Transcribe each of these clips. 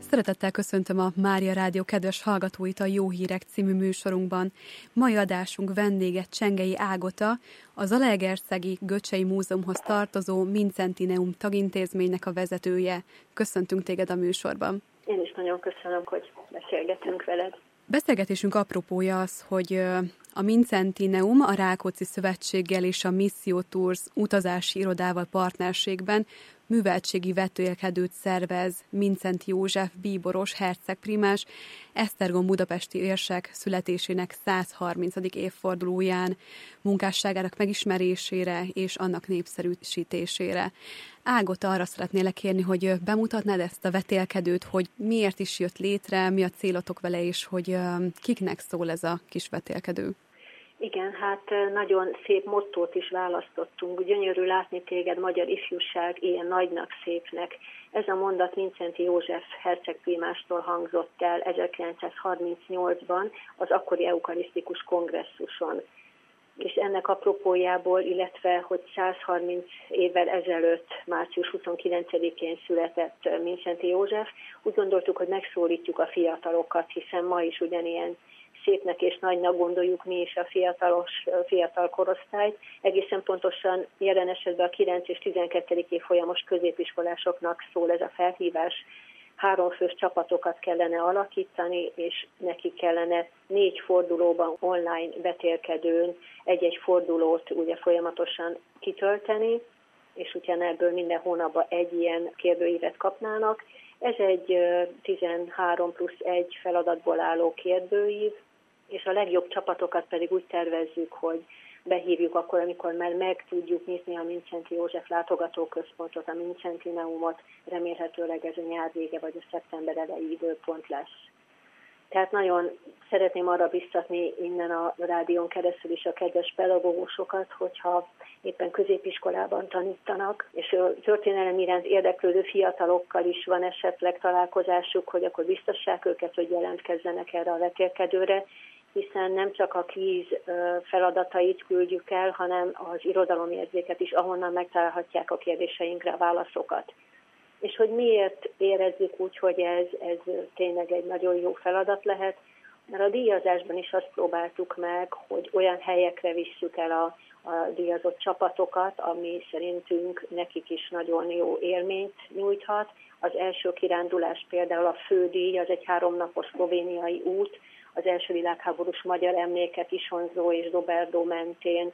Szeretettel köszöntöm a Mária Rádió kedves hallgatóit a Jó Hírek című műsorunkban. Mai adásunk vendége Csengei Ágota, a Zalaegerszegi Göcsei Múzeumhoz tartozó Mincentineum tagintézménynek a vezetője. Köszöntünk téged a műsorban. Én is nagyon köszönöm, hogy beszélgetünk veled. Beszélgetésünk apropója az, hogy a Mincentineum a Rákóczi Szövetséggel és a Missio Tours utazási irodával partnerségben műveltségi vetélkedőt szervez Mindszenty József bíboros hercegprímás Esztergom budapesti érsek születésének 130. évfordulóján, munkásságának megismerésére és annak népszerűsítésére. Ágota, arra szeretnélek kérni, hogy bemutatnád ezt a vetélkedőt, hogy miért is jött létre, mi a célotok vele, és hogy kiknek szól ez a kis vetélkedő. Igen, hát nagyon szép mottót is választottunk. Gyönyörű látni téged, magyar ifjúság, ilyen nagynak, szépnek. Ez a mondat Mindszenty József hercegprímástól hangzott el 1938-ban az akkori eukarisztikus kongresszuson. És ennek apropójából, illetve hogy 130 évvel ezelőtt, március 29-én született Mindszenty József, úgy gondoltuk, hogy megszólítjuk a fiatalokat, hiszen ma is ugyanilyen szépnek és nagynak gondoljuk mi is a fiatal korosztályt. Egészen pontosan jelen esetben a 9 és 12. évfolyamos középiskolásoknak szól ez a felhívás. 3 fős csapatokat kellene alakítani, és neki kellene 4 fordulóban online vetélkedőn egy-egy fordulót ugye folyamatosan kitölteni, és utána ebből minden hónapban egy ilyen kérdőívet kapnának. Ez egy 13+1 feladatból álló kérdőív, és a legjobb csapatokat pedig úgy tervezzük, hogy behívjuk akkor, amikor már meg tudjuk nyitni a Mindszenty József látogatóközpontot, a Mincentineumot, remélhetőleg ez a nyár vége vagy a szeptember elejé időpont lesz. Tehát nagyon szeretném arra biztatni innen a rádión keresztül is a kedves pedagógusokat, hogyha éppen középiskolában tanítanak, és a történelem iránt érdeklődő fiatalokkal is van esetleg találkozásuk, hogy akkor biztassák őket, hogy jelentkezzenek erre a vetélkedőre, hiszen nem csak a kvíz feladatait küldjük el, hanem az irodalomjegyzéket is, ahonnan megtalálhatják a kérdéseinkre a válaszokat. És hogy miért érezzük úgy, hogy ez tényleg egy nagyon jó feladat lehet, mert a díjazásban is azt próbáltuk meg, hogy olyan helyekre visszük el a díjazott csapatokat, ami szerintünk nekik is nagyon jó élményt nyújthat. Az első kirándulás például a fődíj, az egy 3 napos szlovéniai út, az első világháborús magyar emlékek Isonzó és Doberdo mentén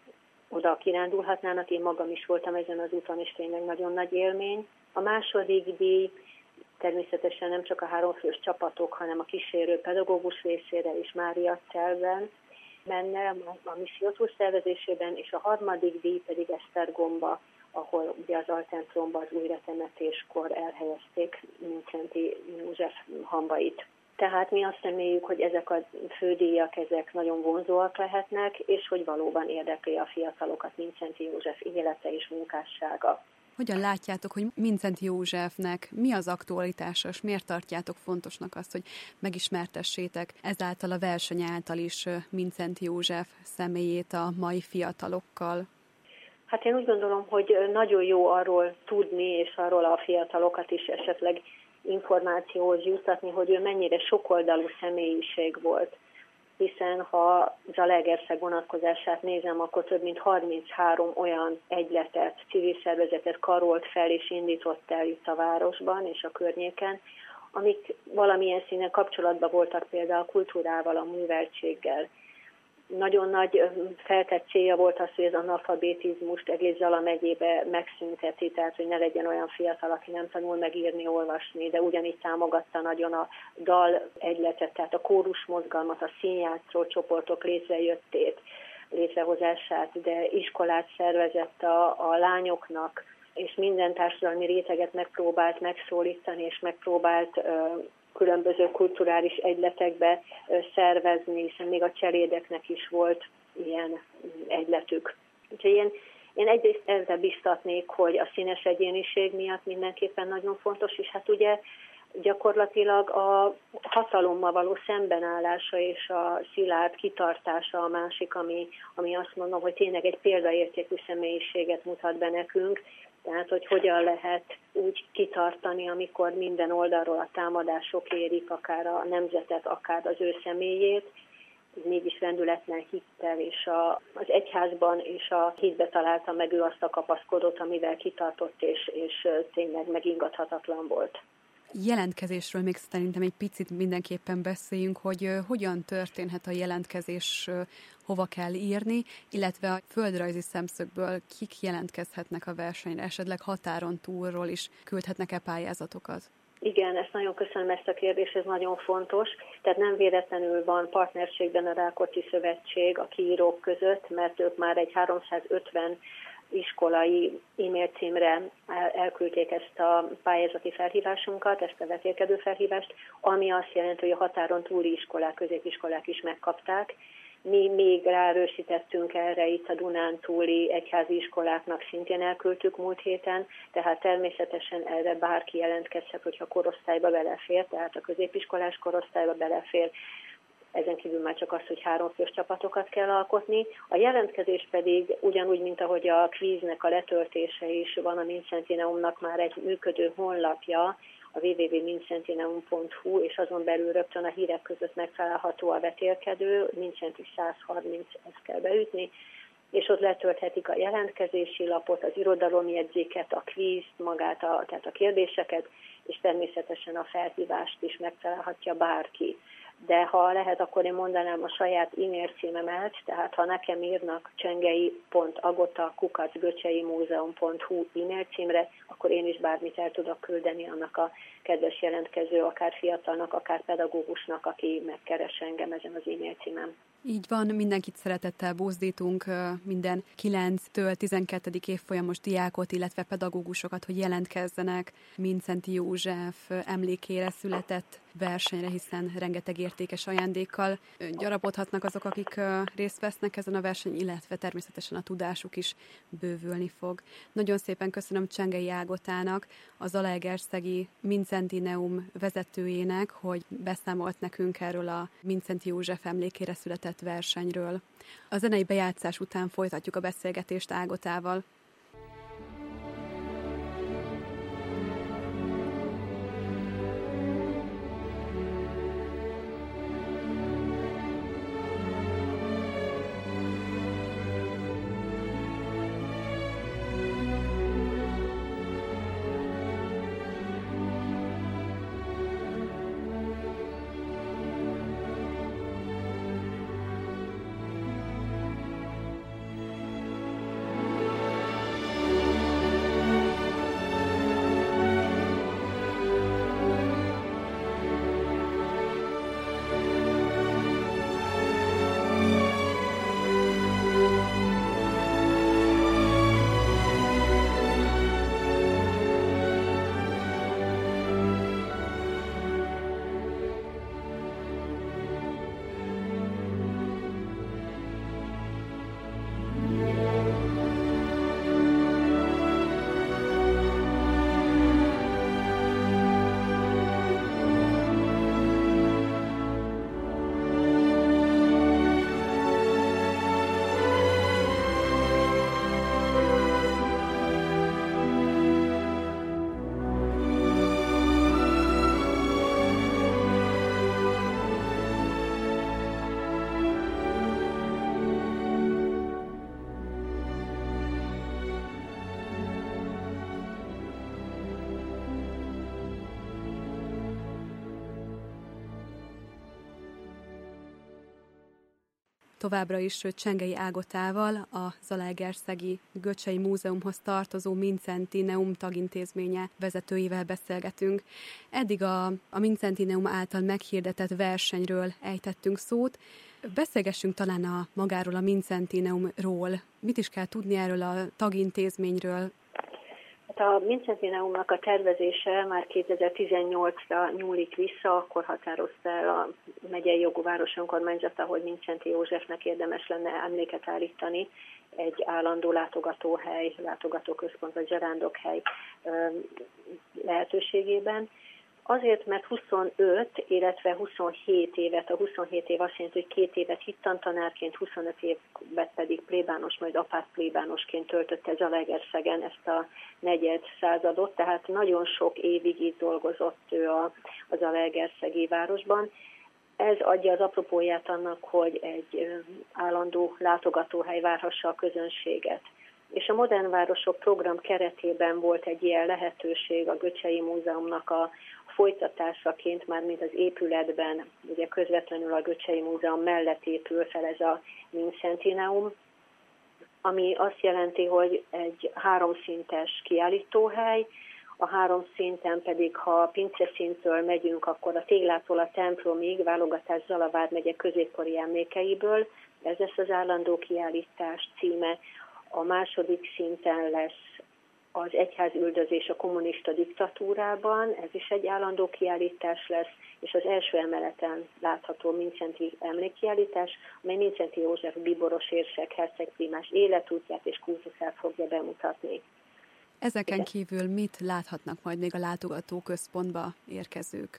oda kirándulhatnának. Én magam is voltam ezen az úton, és tényleg nagyon nagy élmény. A második díj természetesen nem csak a 3 fős csapatok, hanem a kísérő pedagógus részére is Mária Celben menne a Missio Tours szervezésében, és a harmadik díj pedig Esztergomba, ahol ugye az altemplomba az újratemetéskor elhelyezték Mindszenty József hambait. Tehát mi azt reméljük, hogy ezek a fődíjak, ezek nagyon vonzóak lehetnek, és hogy valóban érdekli a fiatalokat Mindszenty József élete és munkássága. Hogyan látjátok, hogy Mindszenty Józsefnek mi az aktualitása, és miért tartjátok fontosnak azt, hogy megismertessétek ezáltal a verseny által is Mindszenty József személyét a mai fiatalokkal? Hát én úgy gondolom, hogy nagyon jó arról tudni, és arról a fiatalokat is esetleg információhoz juttatni, hogy ő mennyire sokoldalú személyiség volt. Hiszen ha Zalaegerszeg vonatkozását nézem, akkor több mint 33 olyan egyletet, civil szervezetet karolt fel és indított el itt a városban és a környéken, amik valamilyen színen kapcsolatban voltak például a kultúrával, a műveltséggel. Nagyon nagy feltett célja volt az, hogy az analfabetizmust egész Zala megyébe megszünteti, tehát hogy ne legyen olyan fiatal, aki nem tanul meg írni, olvasni, de ugyanígy támogatta nagyon a dal egyletet, tehát a kórus mozgalmat, a színjátszó csoportok létrehozását, de iskolát szervezett a lányoknak, és minden társadalmi réteget megpróbált megszólítani, és megpróbált különböző kulturális egyletekbe szervezni, hiszen még a cselédeknek is volt ilyen egyletük. Úgyhogy én egyrészt ezzel biztatnék, hogy a színes egyéniség miatt mindenképpen nagyon fontos, és hát ugye gyakorlatilag a hatalommal való szembenállása és a szilárd kitartása a másik, ami azt mondom, hogy tényleg egy példaértékű személyiséget mutat be nekünk, Tehát, hogy hogyan lehet úgy kitartani, amikor minden oldalról a támadások érik, akár a nemzetet, akár az ő személyét, mégis rendületlen hittel, és az egyházban és a hitbe találta meg ő azt a kapaszkodót, amivel kitartott, és tényleg megingathatatlan volt. Jelentkezésről még szerintem egy picit mindenképpen beszéljünk, hogy hogyan történhet a jelentkezés, hova kell írni, illetve a földrajzi szemszögből kik jelentkezhetnek a versenyre, esetleg határon túlról is küldhetnek-e pályázatokat? Igen, ezt nagyon köszönöm, ezt a kérdést, ez nagyon fontos. Tehát nem véletlenül van partnerségben a Rákóczi Szövetség a kiírók között, mert ők már egy 350 iskolai e-mail címre elküldték ezt a pályázati felhívásunkat, ezt a vetélkedő felhívást, ami azt jelenti, hogy a határon túli iskolák, középiskolák is megkapták. Mi még ráerősítettünk erre itt a Dunántúli egyházi iskoláknak, szintén elküldtük múlt héten, tehát természetesen erre bárki jelentkezhet, hogyha korosztályba belefér, tehát a középiskolás korosztályba belefér. Ezen kívül már csak az, hogy 3 fős csapatokat kell alkotni. A jelentkezés pedig ugyanúgy, mint ahogy a kvíznek a letöltése is van, a Mindszentineumnak már egy működő honlapja, a www.mindszentineum.hu, és azon belül rögtön a hírek között megtalálható a vetélkedő, Mindszenti 130, ezt kell beütni, és ott letölthetik a jelentkezési lapot, az irodalomjegyzéket, a kvízt, magát, tehát a kérdéseket, és természetesen a felhívást is megtalálhatja bárki. De ha lehet, akkor én mondanám a saját e-mail címemet, tehát ha nekem írnak csengei.agota@göcseimúzeum.hu e-mail címre, akkor én is bármit el tudok küldeni annak a kedves jelentkező, akár fiatalnak, akár pedagógusnak, aki megkeres engem ezen az e-mail címem. Így van, mindenkit szeretettel buzdítunk, minden 9-től 12. évfolyamos diákot, illetve pedagógusokat, hogy jelentkezzenek Mindszenty József emlékére született versenyre, hiszen rengeteg értékes ajándékkal gyarapodhatnak azok, akik részt vesznek ezen a versenyen, illetve természetesen a tudásuk is bővülni fog. Nagyon szépen köszönöm Csengei Ágotának, a Zalaegerszegi Mindszentyneum vezetőjének, hogy beszámolt nekünk erről a Mindszenty József emlékére született versenyről. A zenei bejátszás után folytatjuk a beszélgetést Ágotával. Továbbra is Csengei Ágotával, a Zalaegerszegi Göcsei Múzeumhoz tartozó Mindszentineum tagintézménye vezetőivel beszélgetünk. Eddig a Mindszentineum által meghirdetett versenyről ejtettünk szót. Beszélgessünk talán magáról a Mindszentineumról. Mit is kell tudni erről a tagintézményről? A Mindszentineumnak a tervezése már 2018-ra nyúlik vissza, akkor határozta el a megyei jogú város önkormányzata, hogy Mindszenty Józsefnek érdemes lenne emléket állítani egy állandó látogatóhely, látogatóközpont vagy zarándokhely lehetőségében. Azért, mert 25, illetve 27 évet, a 27 év azt jelenti, hogy 2 évet hittantanárként, 25 évet pedig plébános, majd apát plébánosként töltötte Zalaegerszegen ezt a negyed századot, tehát nagyon sok évig itt dolgozott ő a Zalaegerszegi városban. Ez adja az apropóját annak, hogy egy állandó látogatóhely várhassa a közönséget. És a Modern Városok program keretében volt egy ilyen lehetőség a Göcsei Múzeumnak a folytatásaként, mármint az épületben, ugye közvetlenül a Göcsei Múzeum mellett épül fel ez a Mincentineum, ami azt jelenti, hogy egy 3-szintes kiállítóhely, a 3 szinten pedig, ha a Pince szintől megyünk, akkor a téglától a templomig, válogatás Zala vármegye középkori emlékeiből, ez lesz az állandó kiállítás címe. A második szinten lesz az egyház üldözés a kommunista diktatúrában, ez is egy állandó kiállítás lesz, és az első emeleten látható Mindszenty emlékkiállítás, amely Mindszenty József bíboros érsek hercegprímás életútját és kultuszát fogja bemutatni. Ezeken kívül mit láthatnak majd még a látogatóközpontba érkezők?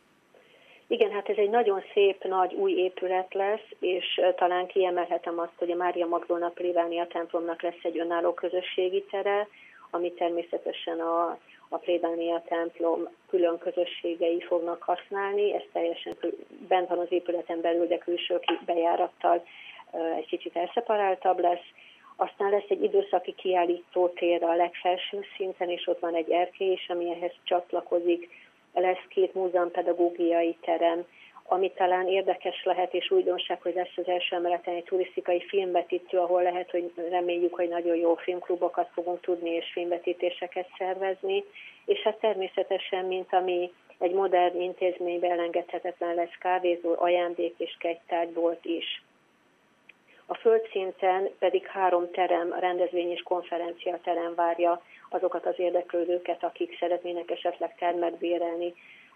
Igen, hát ez egy nagyon szép, nagy új épület lesz, és talán kiemelhetem azt, hogy a Mária Magdolna plébánia templomnak lesz egy önálló közösségi tere, amit természetesen a plébánia templom külön közösségei fognak használni. Ez teljesen bent van az épületen belül, de külső bejárattal egy kicsit elszeparáltabb lesz. Aztán lesz egy időszaki kiállítótér a legfelső szinten, és ott van egy erkély is, ami ehhez csatlakozik. Lesz 2 múzeumpedagógiai terem, ami talán érdekes lehet, és újdonság, hogy lesz az első emeleten egy turisztikai filmvetítő, ahol lehet, hogy reméljük, hogy nagyon jó filmklubokat fogunk tudni, és filmvetítéseket szervezni. És hát természetesen, mint ami egy modern intézményben elengedhetetlen lesz, kávézó, ajándék és kegytárgybolt is. A földszinten pedig 3 terem, rendezvény és konferencia terem várja azokat az érdeklődőket, akik szeretnének esetleg termet bérelni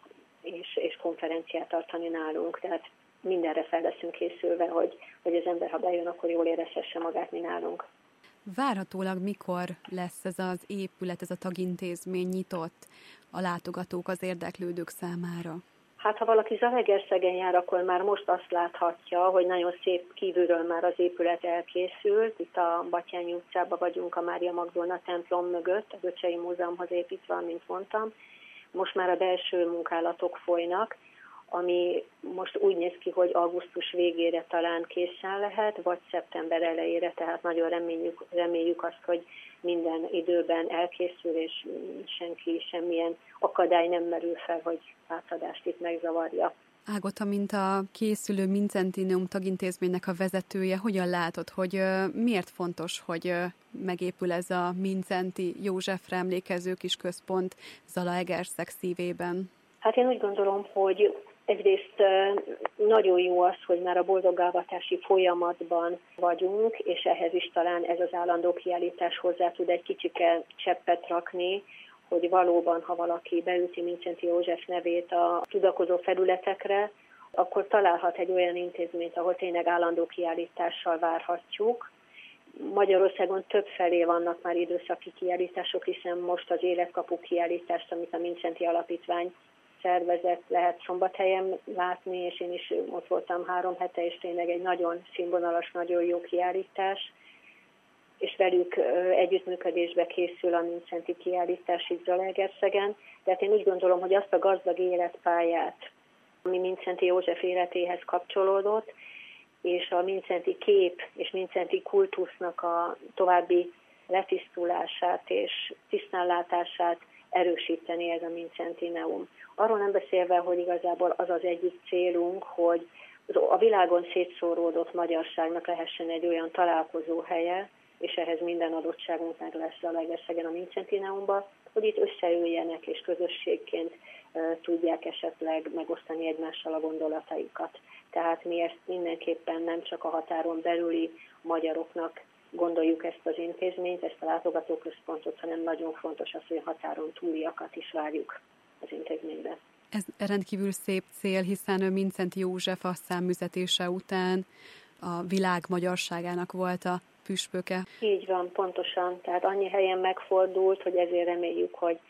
és konferenciát tartani nálunk. Tehát mindenre fel leszünk készülve, hogy az ember, ha bejön, akkor jól érezhesse magát, mi nálunk. Várhatólag mikor lesz ez az épület, ez a tagintézmény nyitott a látogatók, az érdeklődők számára? Hát, ha valaki Zalaegerszegen jár, akkor már most azt láthatja, hogy nagyon szép kívülről már az épület elkészült. Itt a Batthyány utcában vagyunk, a Mária Magdolna templom mögött, a Göcsei Múzeumhoz építve, mint mondtam. Most már a belső munkálatok folynak, ami most úgy néz ki, hogy augusztus végére talán készen lehet, vagy szeptember elejére, tehát nagyon reméljük azt, hogy minden időben elkészül, és semmilyen akadály nem merül fel, hogy átadást itt megzavarja. Ágota, mint a készülő Mincentineum tagintézménynek a vezetője, hogyan látod, hogy miért fontos, hogy megépül ez a Mindszenty Józsefre emlékező kis központ Zalaegerszeg szívében? Hát én úgy gondolom, hogy egyrészt nagyon jó az, hogy már a boldogávatási folyamatban vagyunk, és ehhez is talán ez az állandó kiállítás hozzá tud egy kicsike cseppet rakni, hogy valóban, ha valaki beüti Mindszenty József nevét a tudakozó felületekre, akkor találhat egy olyan intézményt, ahol tényleg állandó kiállítással várhatjuk. Magyarországon többfelé vannak már időszaki kiállítások, hiszen most az Életkapu kiállítást, amit a Mindszenty Alapítvány szervezet, lehet Szombathelyen látni, és én is ott voltam 3 hete, és tényleg egy nagyon színvonalas, nagyon jó kiállítás, és velük együttműködésbe készül a Mindszenty kiállítás itt Zalaegerszegen. Tehát én úgy gondolom, hogy azt a gazdag életpályát, ami Mindszenty József életéhez kapcsolódott, és a Mindszenty kép és Mindszenty kultusznak a további letisztulását és tisztánlátását erősíteni ez a Mincentineum. Arról nem beszélve, hogy igazából az az egyik célunk, hogy a világon szétszóródott magyarságnak lehessen egy olyan találkozó helye, és ehhez minden adottságunk meg lesz Zalaegerszegen a Mincentineumban, hogy itt összeüljenek és közösségként tudják esetleg megosztani egymással a gondolataikat. Tehát mi ezt mindenképpen nem csak a határon belüli magyaroknak gondoljuk ezt az intézményt, ezt a látogatóközpontot, hanem nagyon fontos az, hogy a határon túliakat is várjuk az intézménybe. Ez rendkívül szép cél, hiszen Mindszenty József a száműzetése után a világ magyarságának volt a püspöke. Így van, pontosan. Tehát annyi helyen megfordult, hogy ezért reméljük,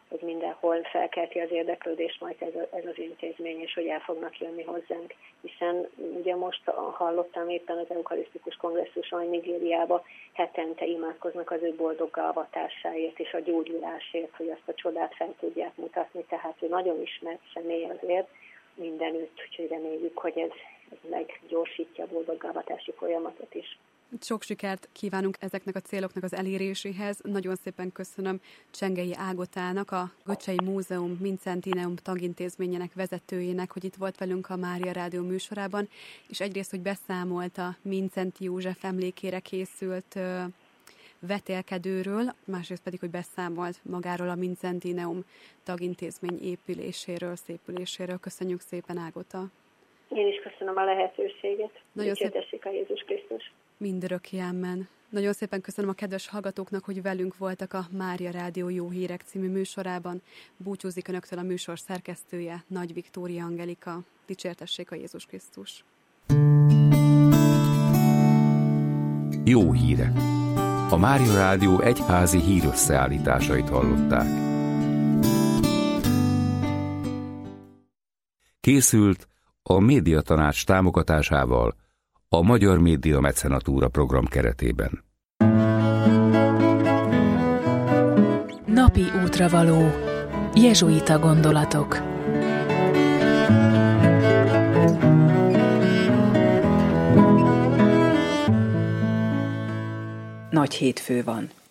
hogy mindenhol felkelti az érdeklődést majd ez az intézmény, és hogy el fognak jönni hozzánk. Hiszen ugye most hallottam éppen az eukarisztikus kongresszuson, hogy Nigériában hetente imádkoznak az ő boldoggá avatásáért és a gyógyulásért, hogy azt a csodát fel tudják mutatni, tehát ő nagyon ismert személy azért mindenütt, úgyhogy reméljük, hogy ez meggyorsítja a boldoggá avatási folyamatot is. Sok sikert kívánunk ezeknek a céloknak az eléréséhez. Nagyon szépen köszönöm Csengei Ágotának, a Göcsei Múzeum Mincentineum tagintézményének vezetőjének, hogy itt volt velünk a Mária Rádió műsorában, és egyrészt, hogy beszámolt a Mindszenty József emlékére készült vetélkedőről, másrészt pedig, hogy beszámolt magáról a Mincentineum tagintézmény épüléséről, szépüléséről. Köszönjük szépen, Ágota! Én is köszönöm a lehetőséget. Nagyon dicsértessék a Jézus Krisztus! Mindörökké, amen. Nagyon szépen köszönöm a kedves hallgatóknak, hogy velünk voltak a Mária Rádió Jó Hírek című műsorában. Búcsúzik önöktől a műsor szerkesztője, Nagy Viktória Angelika. Dicsértessék a Jézus Krisztus! Jó hírek! A Mária Rádió egyházi hírösszeállításait hallották. Készült a Médiatanács támogatásával a Magyar Média Mecenatúra program keretében. Napi útravaló. Jezsuita gondolatok. Nagy hétfő van.